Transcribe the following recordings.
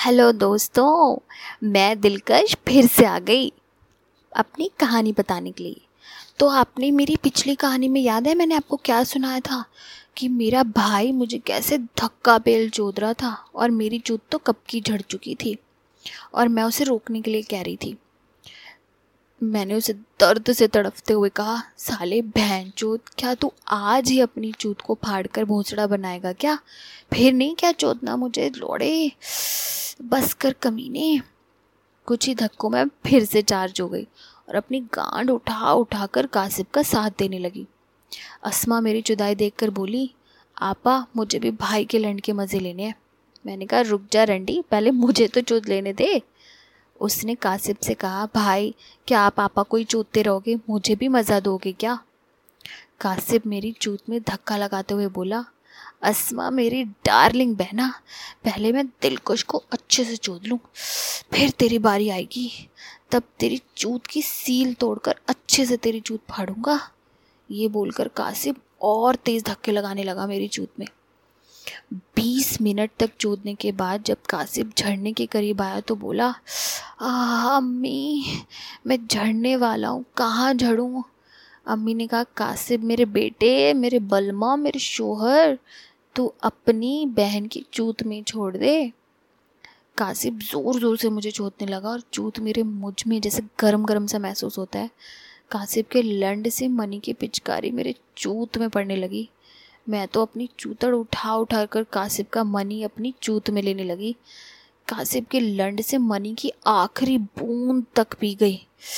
Hello दोस्तों, मैं दिलकश फिर से आ गई अपनी कहानी बताने के लिए। तो आपने मेरी पिछली कहानी में याद है मैंने आपको क्या सुनाया था कि मेरा भाई मुझे कैसे धक्का पेल चोद रहा था और मेरी चूत तो कब की झड़ चुकी थी और मैं उसे रोकने के लिए कह रही थी। मैंने उसे दर्द से तड़पते हुए कहा, साले भैंचोद, क्या तू आज ही अपनी चूत को फाड़कर भोंसड़ा बनाएगा क्या? फिर नहीं क्या चोदना मुझे लोड़े, बस कर कमीने। कुछ ही धक्कों में फिर से चार्ज हो गई और अपनी गांड उठा उठा कर कासिब का साथ देने लगी। अस्मा मेरी जुदाई देखकर बोली, आपा मुझे भी भाई के लंड के मज़े लेने हैं। मैंने कहा, रुक जा रंडी, पहले मुझे तो चूत लेने दे। उसने कासिब से कहा, भाई क्या आप पापा को ही चूतते रहोगे, मुझे भी मज़ा दोगे क्या? कासिब मेरी चूत में धक्का लगाते हुए बोला, अस्मा मेरी डार्लिंग बहना, पहले मैं दिलकश को अच्छे से चूत लूँ, फिर तेरी बारी आएगी, तब तेरी चूत की सील तोड़कर अच्छे से तेरी चूत फाड़ूंगा। ये बोलकर कासिब और तेज़ धक्के लगाने लगा मेरी चूत में। 20 मिनट तक चूदने के बाद जब कासिब झड़ने के करीब आया तो बोला, अम्मी मैं झड़ने वाला हूँ, कहाँ झड़ूँ? अम्मी ने कहा, कासिब मेरे बेटे, मेरे बलमा, मेरे शोहर, तू अपनी बहन की चूत में छोड़ दे। कासिब ज़ोर ज़ोर से मुझे चोदने लगा और चूत मेरे मुझ में जैसे गरम गरम सा महसूस होता है। कासिब के लंड से मनी की पिचकारी मेरे चूत में पड़ने लगी। मैं तो अपनी चूतड़ उठा उठा कर कासिब का मनी अपनी चूत में लेने लगी। कासिब के लंड से मनी की आखिरी बूंद तक पी गई।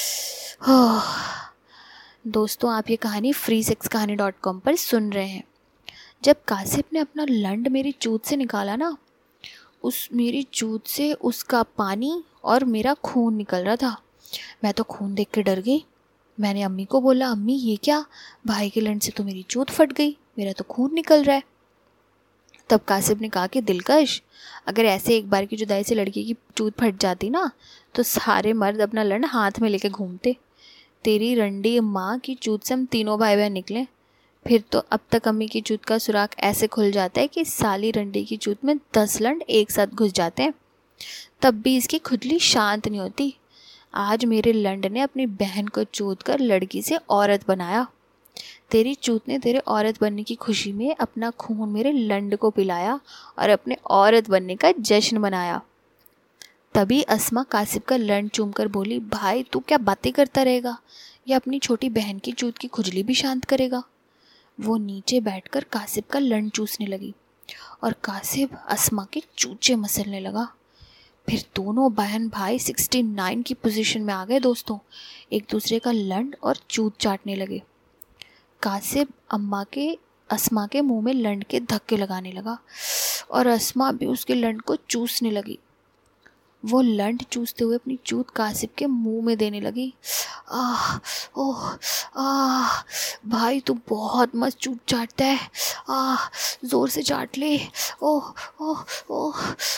दोस्तों, आप ये कहानी freesexkahani.com पर सुन रहे हैं। जब कासिब ने अपना लंड मेरी चूत से निकाला ना, उस मेरी चूत से उसका पानी और मेरा खून निकल रहा था। मैं तो खून देख के डर गई। मैंने अम्मी को बोला, अम्मी ये क्या, भाई के लंड से तो मेरी चूत फट गई, मेरा तो खून निकल रहा है। तब कासिब ने कहा कि दिलकश, अगर ऐसे एक बार की जुदाई से लड़की की चूत फट जाती ना तो सारे मर्द अपना लंड हाथ में लेके घूमते। तेरी रंडी माँ की चूत से हम तीनों भाई बहन निकले, फिर तो अब तक अम्मी की चूत का सुराख ऐसे खुल जाता है कि साली रंडी की चूत में 10 लंड एक साथ घुस जाते हैं, तब भी इसकी खुजली शांत नहीं होती। आज मेरे लंड ने अपनी बहन को चूत कर लड़की से औरत बनाया। तेरी चूत ने तेरे औरत बनने की खुशी में अपना खून मेरे लंड को पिलाया और अपने औरत बनने का जश्न मनाया। तभी अस्मा कासिब का लंड चूमकर बोली, भाई तू क्या बातें करता रहेगा, या अपनी छोटी बहन की चूत की खुजली भी शांत करेगा? वो नीचे बैठकर कासिब का लंड चूसने लगी और कासिब अस्मा के चूचे मसलने लगा। फिर दोनों बहन भाई 69 की पोजीशन में आ गए दोस्तों, एक दूसरे का लंड और चूत चाटने लगे। कासिब अस्मा के मुंह में लंड के धक्के लगाने लगा और अस्मा भी उसके लंड को चूसने लगी। वो लंड चूसते हुए अपनी चूत कासिब के मुंह में देने लगी। आह ओह आह, भाई तू बहुत मस्त चूत चाटता है, आह जोर से चाट ले, ओह ओह ओह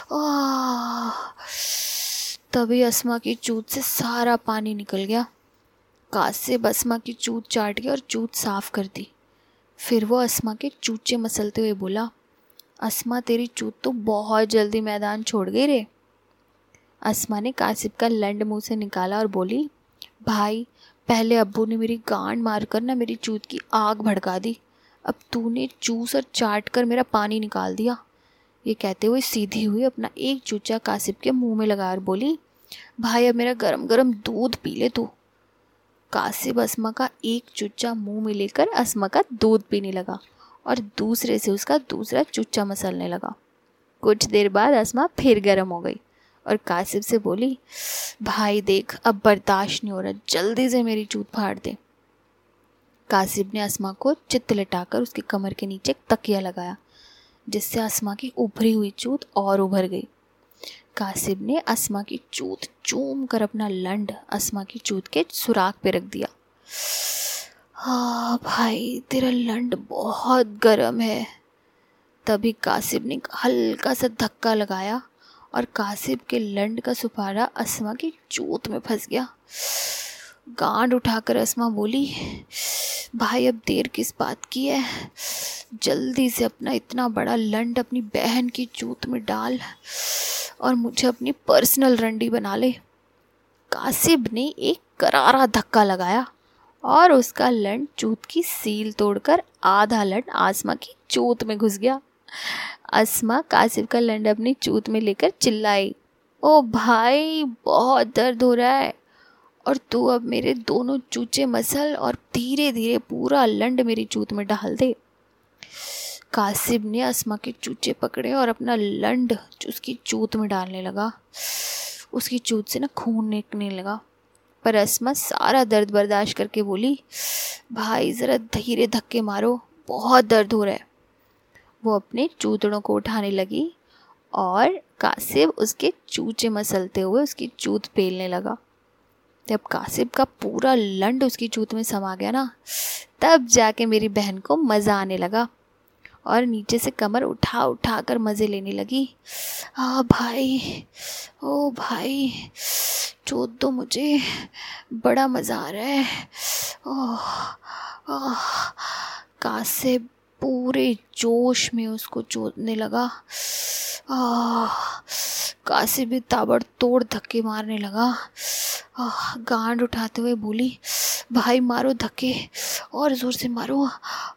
आह। तभी अस्मा की चूत से सारा पानी निकल गया। कासिब अस्मा की चूत चाट गया और चूत साफ कर दी। फिर वो अस्मा के चूचे मसलते हुए बोला, अस्मा तेरी चूत तो बहुत जल्दी मैदान छोड़ गई रे। अस्मा ने कासिब का लंड मुंह से निकाला और बोली, भाई पहले अब्बू ने मेरी गांड मारकर ना मेरी चूत की आग भड़का दी, अब तूने चूस और चाट कर मेरा पानी निकाल दिया। ये कहते हुए सीधी हुई अपना एक चूचा कासिब के मुंह में लगा और बोली, भाई अब मेरा गरम गरम दूध पी ले तू। कासिब अस्मा का एक चुच्चा मुंह में लेकर अस्मा का दूध पीने लगा और दूसरे से उसका दूसरा चुच्चा मसलने लगा। कुछ देर बाद अस्मा फिर गर्म हो गई और कासिब से बोली, भाई देख अब बर्दाश्त नहीं हो रहा, जल्दी से मेरी चूत फाड़ दे। कासिब ने अस्मा को चित्त लटाकर उसकी कमर के नीचे एक तकिया लगाया, जिससे अस्मा की उभरी हुई चूत और उभर गई। कासिब ने अस्मा की चूत चूम कर अपना लंड अस्मा की चूत के सुराख पे रख दिया। हाँ भाई तेरा लंड बहुत गर्म है। तभी कासिब ने हल्का सा धक्का लगाया और कासिब के लंड का सुपारा अस्मा की चूत में फंस गया। गांड उठाकर अस्मा बोली, भाई अब देर किस बात की है, जल्दी से अपना इतना बड़ा लंड अपनी बहन की चूत में डाल और मुझे अपनी पर्सनल रंडी बना ले। कासिब ने एक करारा धक्का लगाया और उसका लंड चूत की सील तोड़कर आधा लंड आसमा की चूत में घुस गया। आसमा कासिब का लंड अपनी चूत में लेकर चिल्लाई, ओ भाई बहुत दर्द हो रहा है, और तू अब मेरे दोनों चूचे मसल और धीरे धीरे पूरा लंड मेरी चूत में डाल दे। कासिब ने आसमा के चूचे पकड़े और अपना लंड उसकी चूत में डालने लगा। उसकी चूत से ना खून निकलने लगा, पर आसमा सारा दर्द बर्दाश्त करके बोली, भाई ज़रा धीरे धक्के मारो, बहुत दर्द हो रहा है। वो अपने चूतड़ों को उठाने लगी और कासिब उसके चूचे मसलते हुए उसकी चूत पेलने लगा। जब कासिब का पूरा लंड उसकी चूत में समा गया ना, तब जाके मेरी बहन को मज़ा आने लगा और नीचे से कमर उठा उठा कर मज़े लेने लगी। भाई, ओ भाई, चोद दो मुझे, बड़ा मज़ा आ रहा है। कासिब पूरे जोश में उसको चोदने लगा। कासिब भी ताबड़तोड़ धक्के मारने लगा। गांड उठाते हुए बोली, भाई मारो धक्के, और ज़ोर से मारो।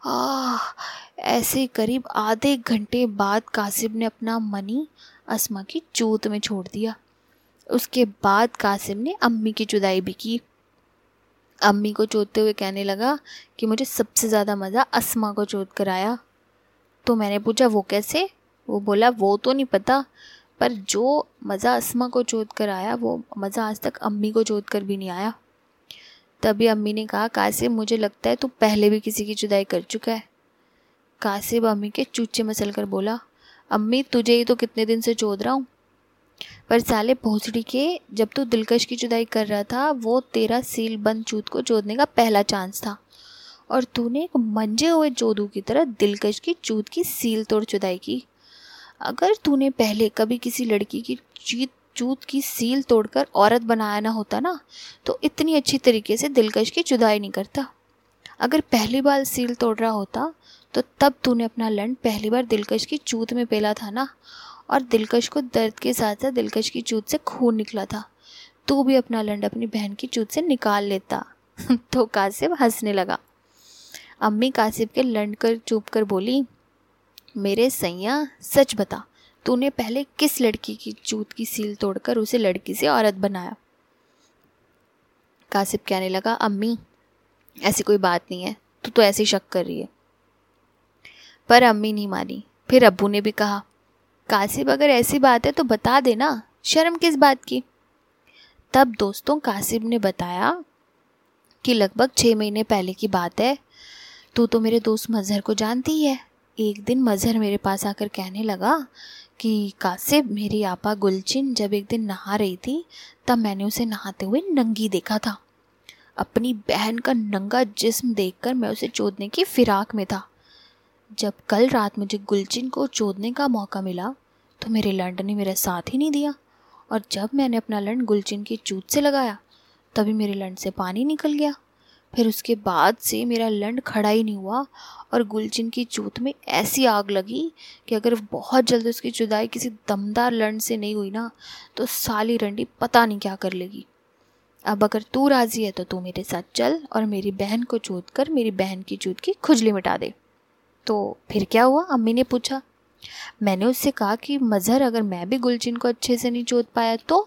ऐसे करीब आधे घंटे बाद कासिब ने अपना मनी आसमा की चूत में छोड़ दिया। उसके बाद कासिब ने अम्मी की जुदाई भी की। अम्मी को चोदते हुए कहने लगा कि मुझे सबसे ज़्यादा मज़ा आसमा को चोद कर आया। तो मैंने पूछा वो कैसे? वो बोला वो तो नहीं पता, पर जो मज़ा आसमा को चोद कर आया वो मज़ा आज तक अम्मी को चोद कर भी नहीं आया। तभी अम्मी ने कहा, कासिब मुझे लगता है तू पहले भी किसी की जुदाई कर चुका है। कासिब अम्मी के चूचे मसल कर बोला, अम्मी तुझे ही तो कितने दिन से चोद रहा हूँ, पर साले भोसड़ी के, जब तू दिलकश की जुदाई कर रहा था वो तेरा सील बंद चूत को चोदने का पहला चांस था, और तूने एक मंजे हुए चोदू की तरह दिलकश की चूत की सील तोड़ जुदाई की। अगर तूने पहले कभी किसी लड़की की चूत की सील तोड़कर औरत बनाया ना होता ना, तो इतनी अच्छी तरीके से दिलकश की जुदाई नहीं करता। अगर पहली बार सील तोड़ रहा होता तो तब तूने अपना लंड पहली बार दिलकश की चूत में पेला था ना, और दिलकश को दर्द के साथ साथ दिलकश की चूत से खून निकला था। तू भी अपना लंड अपनी बहन की चूत से निकाल लेता। तो कासिब हंसने लगा। अम्मी कासिब के लंड कर चुप कर बोली, मेरे सैया सच बता, तूने पहले किस लड़की की चूत की सील तोड़कर उसे लड़की से औरत बनाया? कासिब कहने लगा, अम्मी ऐसी कोई बात नहीं है, तू तो ऐसे ही शक कर रही है। पर अम्मी नहीं मानी। फिर अब्बू ने भी कहा, कासिब अगर ऐसी बात है तो बता देना, शर्म किस बात की। तब दोस्तों कासिब ने बताया कि लगभग 6 महीने पहले की बात है। तू तो मेरे दोस्त मज़हर को जानती ही है। एक दिन मज़हर मेरे पास आकर कहने लगा कि कासिब, मेरी आपा गुलचिन जब एक दिन नहा रही थी तब मैंने उसे नहाते हुए नंगी देखा था। अपनी बहन का नंगा जिस्म देखकर मैं उसे चोदने की फिराक में था। जब कल रात मुझे गुलचिन को चोदने का मौका मिला तो मेरे लंड ने मेरा साथ ही नहीं दिया, और जब मैंने अपना लंड गुलचिन की चूत से लगाया तभी मेरे लंड से पानी निकल गया। फिर उसके बाद से मेरा लंड खड़ा ही नहीं हुआ, और गुलचिन की चूत में ऐसी आग लगी कि अगर बहुत जल्द उसकी जुदाई किसी दमदार लंड से नहीं हुई ना, तो साली रंडी पता नहीं क्या कर लेगी। अब अगर तू राज़ी है तो तू मेरे साथ चल और मेरी बहन को चोद कर मेरी बहन की चूत की खुजली मिटा दे। तो फिर क्या हुआ? अम्मी ने पूछा। मैंने उससे कहा कि मज़हर, अगर मैं भी गुलचिन को अच्छे से नहीं चोद पाया तो?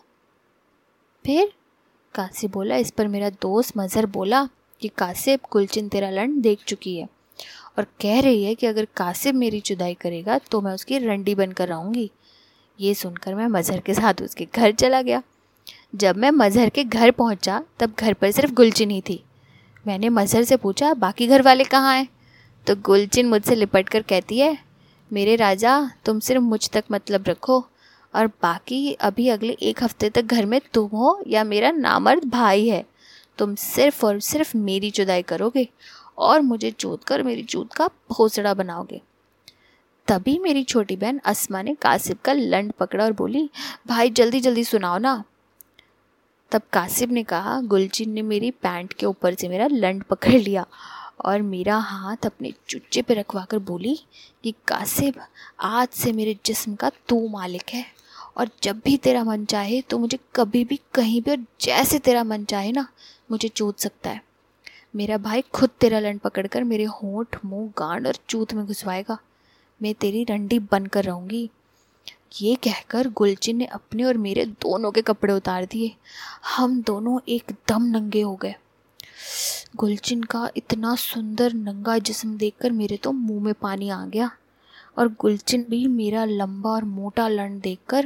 फिर कासिब बोला। इस पर मेरा दोस्त मज़हर बोला कि कासिब, गुलचिन तेरा लंड देख चुकी है और कह रही है कि अगर कासिब मेरी जुदाई करेगा तो मैं उसकी रंडी बनकर रहूँगी। ये सुनकर मैं मज़हर के साथ उसके घर चला गया। जब मैं मज़हर के घर पहुँचा तब घर पर सिर्फ गुलचिन ही थी। मैंने मज़हर से पूछा, बाकी घर वाले कहाँ हैं? तो गुलचिन मुझसे लिपट कर कहती है, मेरे राजा, तुम सिर्फ मुझ तक मतलब रखो, और बाकी अभी अगले 1 हफ्ते तक घर में तुम हो या मेरा नामर्द भाई है। तुम सिर्फ और सिर्फ मेरी जुदाई करोगे और मुझे चोद कर मेरी चूत का भोसड़ा बनाओगे। तभी मेरी छोटी बहन अस्मा ने कासिब का लंड पकड़ा और बोली, भाई जल्दी जल्दी सुनाओ ना। तब कासिब ने कहा, गुलचिन ने मेरी पैंट के ऊपर से मेरा लंड पकड़ लिया और मेरा हाथ अपने चुच्चे पे रखवा कर बोली कि कासिब, आज से मेरे जिस्म का तू मालिक है, और जब भी तेरा मन चाहे तो मुझे कभी भी कहीं भी और जैसे तेरा मन चाहे ना मुझे चूत सकता है। मेरा भाई खुद तेरा लंड पकड़कर मेरे होंठ, मुंह, गांड और चूत में घुसवाएगा। मैं तेरी रंडी बनकर रहूँगी। ये कहकर गुलचिन ने अपने और मेरे दोनों के कपड़े उतार दिए। हम दोनों एकदम नंगे हो गए। गुलचिन का इतना सुंदर नंगा जिस्म देखकर मेरे तो मुंह में पानी आ गया, और गुलचिन भी मेरा लंबा और मोटा लंड देखकर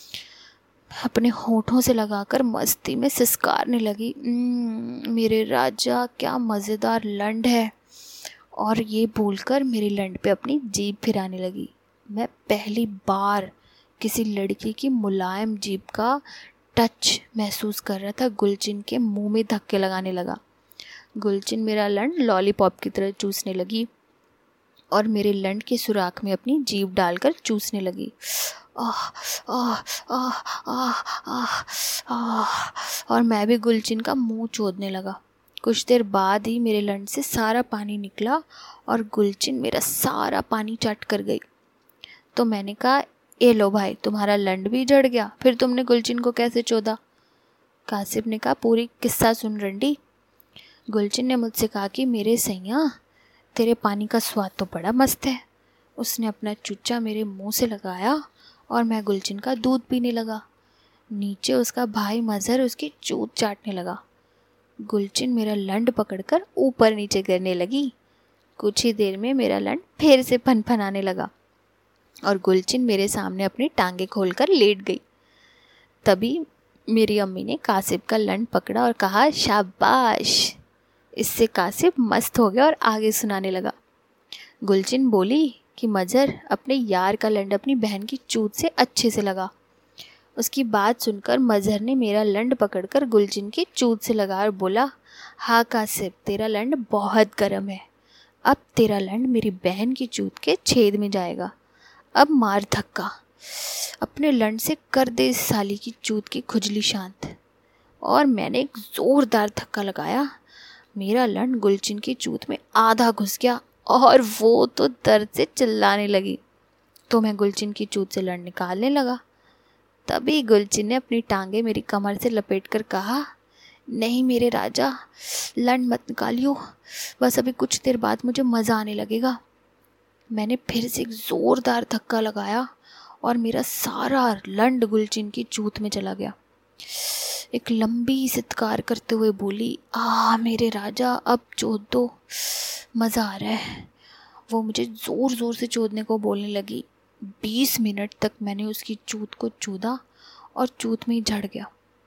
अपने होठों से लगाकर मस्ती में सिसकारने लगी। मेरे राजा, क्या मज़ेदार लंड है। और ये बोलकर मेरे लंड पे अपनी जीभ फिराने लगी। मैं पहली बार किसी लड़की की मुलायम जीभ का टच महसूस कर रहा था। गुलचिन के मुंह में धक्के लगाने लगा। गुलचिन मेरा लंड लॉलीपॉप की तरह चूसने लगी और मेरे लंड के सुराख में अपनी जीभ डालकर चूसने लगी। आह आह आह आह आह आह, और मैं भी गुलचिन का मुंह चोदने लगा। कुछ देर बाद ही मेरे लंड से सारा पानी निकला और गुलचिन मेरा सारा पानी चट कर गई। तो मैंने कहा, ए लो भाई, तुम्हारा लंड भी झड़ गया, फिर तुमने गुलचिन को कैसे चोदा? कासिब ने कहा, पूरी किस्सा सुन रंडी। गुलचिन ने मुझसे कहा कि मेरे सैया, तेरे पानी का स्वाद तो बड़ा मस्त है। उसने अपना चुच्चा मेरे मुंह से लगाया और मैं गुलचिन का दूध पीने लगा। नीचे उसका भाई मजहर उसकी चूत चाटने लगा। गुलचिन मेरा लंड पकड़कर ऊपर नीचे करने लगी। कुछ ही देर में मेरा लंड फिर से फनफनाने लगा और गुलचिन मेरे सामने अपनी टांगे खोलकर लेट गई। तभी मेरी अम्मी ने कासिब का लंड पकड़ा और कहा, शाबाश। इससे कासिब मस्त हो गया और आगे सुनाने लगा। गुलचिन बोली कि मजहर, अपने यार का लंड अपनी बहन की चूत से अच्छे से लगा। उसकी बात सुनकर मजहर ने मेरा लंड पकड़कर गुलचिन की चूत से लगा और बोला, हाँ कासिब, तेरा लंड बहुत गर्म है। अब तेरा लंड मेरी बहन की चूत के छेद में जाएगा। अब मार धक्का, अपने लंड से कर दे इस साली की चूत की खुजली शांत। और मैंने एक ज़ोरदार धक्का लगाया। मेरा लंड गुलचिन की चूत में आधा घुस गया और वो तो दर्द से चिल्लाने लगी। तो मैं गुलचिन की चूत से लंड निकालने लगा। तभी गुलचिन ने अपनी टांगे मेरी कमर से लपेटकर कहा, नहीं मेरे राजा, लंड मत निकालियो, बस अभी कुछ देर बाद मुझे मज़ा आने लगेगा। मैंने फिर से एक ज़ोरदार धक्का लगाया और मेरा सारा लंड गुलचिन की चूत में चला गया। एक लंबी सितकार करते हुए बोली, मेरे राजा, अब चोद दो, मज़ा आ रहा है। वो मुझे ज़ोर ज़ोर से चोदने को बोलने लगी। 20 मिनट तक मैंने उसकी चूत को चूदा और चूत में ही झड़ गया।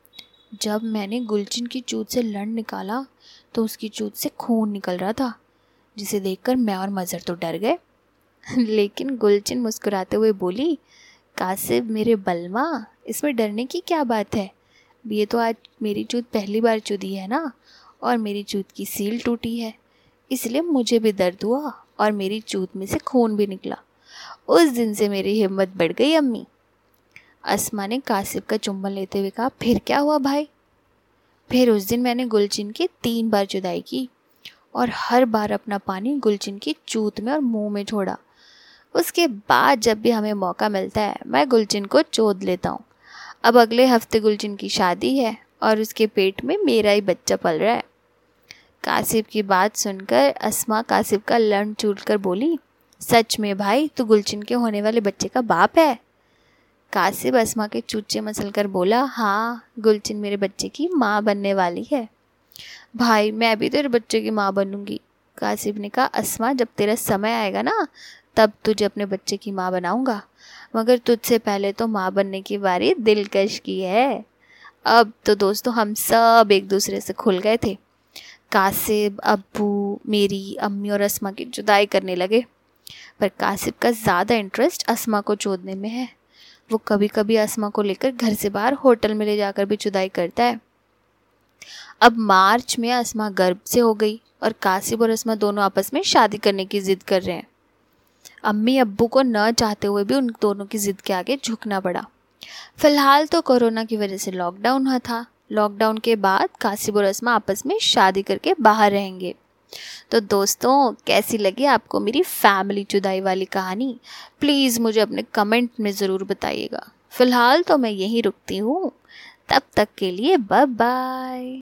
जब मैंने गुलचिन की चूत से लंड निकाला तो उसकी चूत से खून निकल रहा था, जिसे देखकर मैं और मजहर तो डर गए। लेकिन गुलचिन मुस्कुराते हुए बोली, कासिब मेरे बलमा, इसमें डरने की क्या बात है। ये तो आज मेरी चूत पहली बार चुदी है ना, और मेरी चूत की सील टूटी है, इसलिए मुझे भी दर्द हुआ और मेरी चूत में से खून भी निकला। उस दिन से मेरी हिम्मत बढ़ गई अम्मी। अस्मा ने कासिब का चुम्बन लेते हुए कहा, फिर क्या हुआ भाई? फिर उस दिन मैंने गुलचिन की 3 बार जुदाई की और हर बार अपना पानी गुलचिन की चूत में और मुंह में छोड़ा। उसके बाद जब भी हमें मौका मिलता है मैं गुलचिन को चोद लेता हूँ। अब अगले हफ्ते गुलचिन की शादी है और उसके पेट में मेरा ही बच्चा पल रहा है। कासिब की बात सुनकर अस्मा कासिब का लंड चूटकर बोली, सच में भाई, तू गुलचिन के होने वाले बच्चे का बाप है? कासिब अस्मा के चूचे मसलकर बोला, हाँ, गुलचिन मेरे बच्चे की माँ बनने वाली है। भाई, मैं भी तेरे बच्चे की माँ बनूंगी। कासिब ने कहा, अस्मा, जब तेरा समय आएगा ना तब तुझे अपने बच्चे की माँ बनाऊंगा, मगर तुझसे पहले तो माँ बनने की बारी दिलकश की है। अब तो दोस्तों हम सब एक दूसरे से खुल गए थे। कासिब, अब्बू, मेरी अम्मी और अस्मा की जुदाई करने लगे, पर कासिब का ज़्यादा इंटरेस्ट अस्मा को चोदने में है। वो कभी कभी अस्मा को लेकर घर से बाहर होटल में ले जाकर भी जुदाई करता है। अब मार्च में अस्मा गर्भ से हो गई और कासिब और अस्मा दोनों आपस में शादी करने की ज़िद कर रहे हैं। अम्मी अब्बू को न चाहते हुए भी उन दोनों की ज़िद के आगे झुकना पड़ा। फ़िलहाल तो कोरोना की वजह से लॉकडाउन हुआ था। लॉकडाउन के बाद कासिब और अस्मा आपस में शादी करके बाहर रहेंगे। तो दोस्तों, कैसी लगी आपको मेरी फैमिली जुदाई वाली कहानी? प्लीज़ मुझे अपने कमेंट में ज़रूर बताइएगा। फ़िलहाल तो मैं यहीं रुकती हूँ। तब तक के लिए बाय बाय।